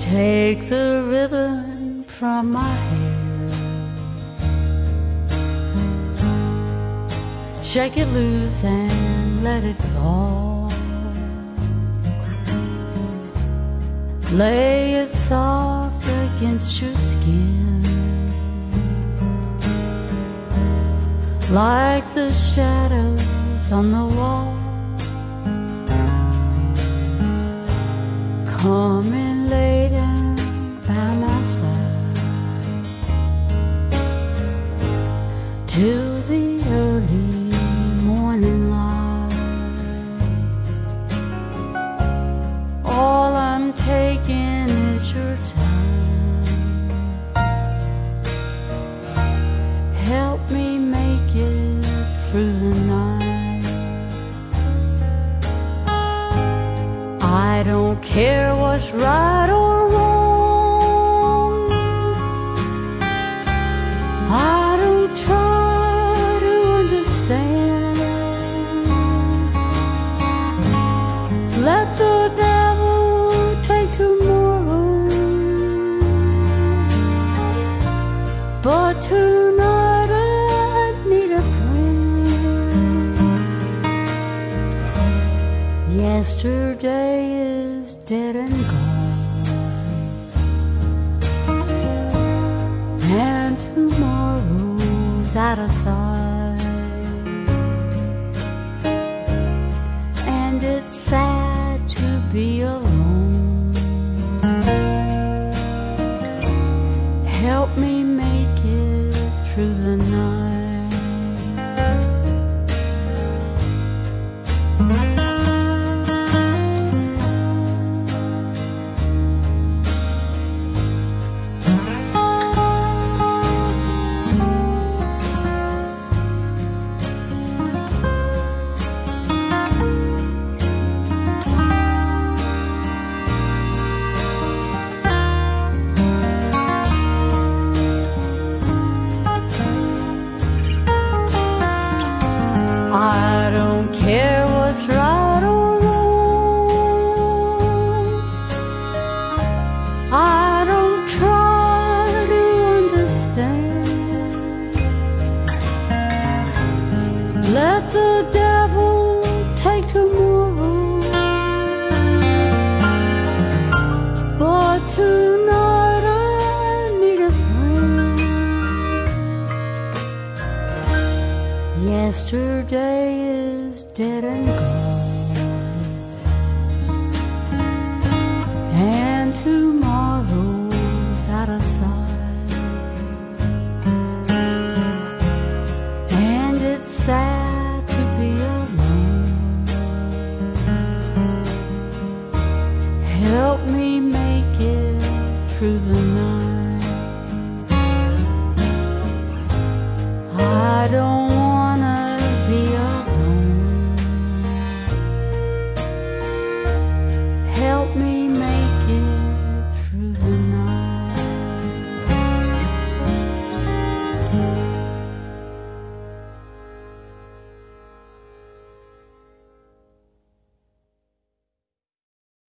Take the ribbon from my hair, shake it loose and let it fall. Lay it soft against your skin, like the shadows on the wall. Come and lay down by my side till the early morning light. All I'm taking is your time. Help me make it through the night. I don't care what's right or wrong. I don't try to understand. Let the devil take tomorrow, but tonight I need a friend. Yesterday is dead and gone, and tomorrow's out of sight. And it's sad to be alone. Help me make it through the night. I don't care what's right or wrong. I don't try to understand. Let the devil take tomorrow, but tonight I need a friend. Yesterday is dead and gone, and tomorrow's out of sight. And it's sad to be alone. Help me make it through the night.